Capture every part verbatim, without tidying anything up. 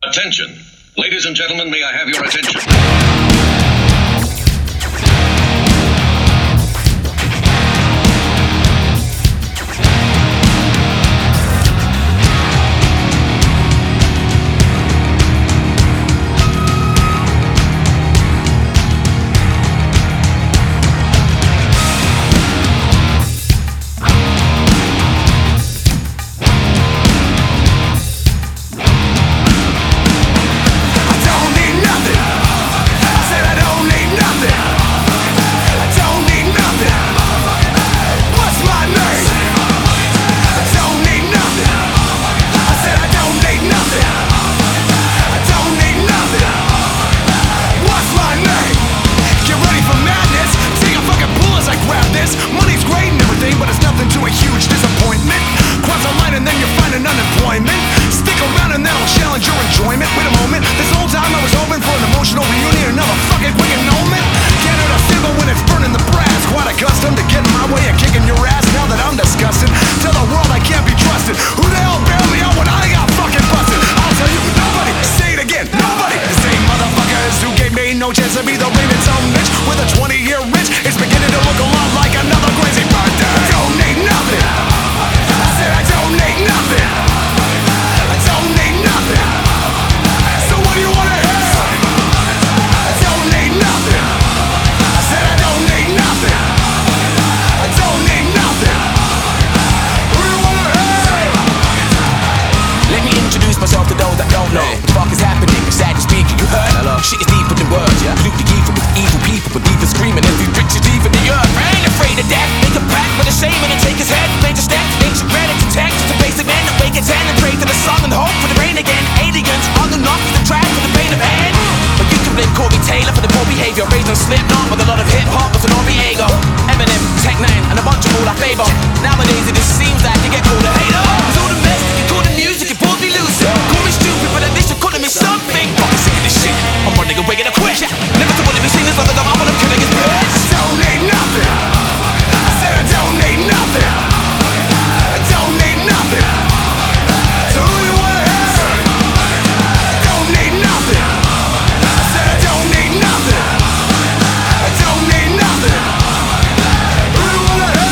Attention. Ladies and gentlemen, may I have your attention? Money's great and everything, but it's nothing to a huge disappointment. Cross a line and then you're finding unemployment. Stick around and that'll challenge your enjoyment. Wait a moment, this whole time I was hoping for an emotional reunion, another fucking quick annulment. Canada symbol when it's burning the brass. Quite accustomed to getting my way of kicking your ass. Now that I'm disgusted, tell the world I can't be trusted. Who the hell bailed me out when I got fucking busted? I'll tell you, nobody. Say it again, nobody. The same motherfuckers who gave me no chance to be the raving some bitch with a twenty year itch. It's beginning to look a lot like another crazy birthday. I don't need nothing. I said I don't need nothing. I don't need nothing. So what do you wanna hear? I don't need nothing. I said I don't need nothing. I don't need nothing. What do you wanna hear? Let me introduce myself to those that don't know. What the fuck is happening? Sad to speak, you heard? Hello. Shit is deeper than words, yeah. Loop the evil with evil people, but even screaming every rich is even the earth. I ain't afraid of death. Make a pact with a shame and then take his head. Major steps, ancient relics and text. Just a basic man that wake at ten and pray to the sun and hope for the rain again. Aliens on the knock, the track for the pain of head. But you can blame Corey Taylor for the poor behavior. Raised on Slipknot with a lot of hip hop with an Noriega. Eminem, Tech Nine, and a bunch of all I favor. Nowadays it just seems like you get called a hater. It's all the mess, you call the music, you pulled me loose. Call me stupid, but at least you're calling me something. Fucking sick of this shit. I'm running away and I quit. Never thought to be seen as long as I'm up when I'm killing his bitch. I don't need nothing. I said I don't need nothing. I don't need nothing. So who you wanna hear? I don't need nothing. I said I don't need nothing. I don't need nothing. Who you wanna hear?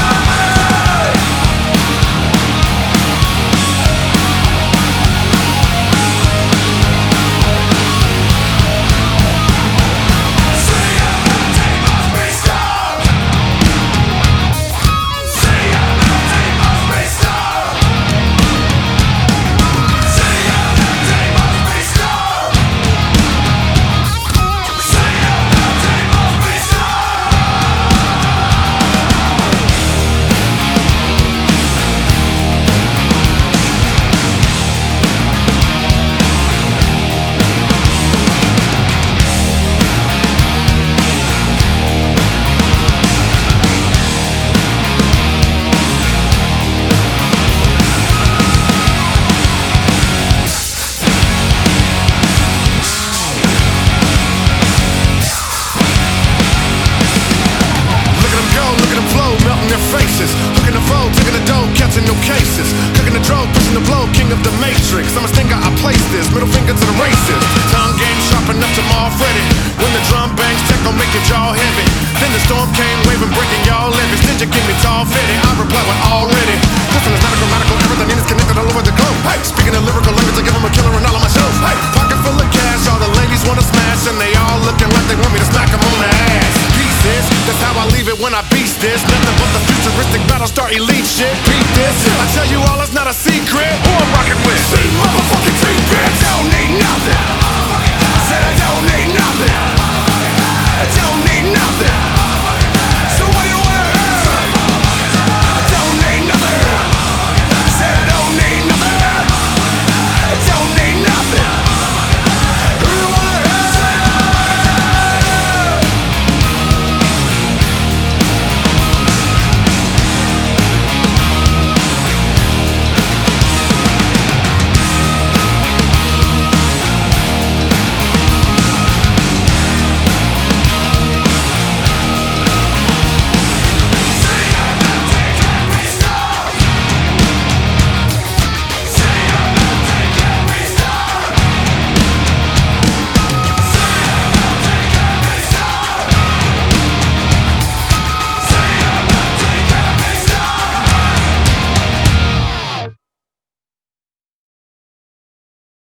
Faces, hooking the foe, taking the dough, catching no cases. Cooking the drove, pushing the blow, king of the matrix. I'm a stinger, I place this, middle finger to the races. Tongue game sharp enough to all Freddy. When the drum bangs check, gon' make your jaw heavy. Then the storm came, waving, breaking y'all levies. Did you give me tall fitty? I reply with already. Listen, it's not a grammatical error, the name is connected all over the globe. Hey, speaking of lyrical language, I give them a killer in all of my shows. Hey, pocket full of cash, all the ladies wanna smash, and they all looking like they want me to smack them on the ass. Pieces, that's how I leave it when I beast this. Nothing but the futuristic battle star elite shit. Beat this, I tell you all, it's not a secret.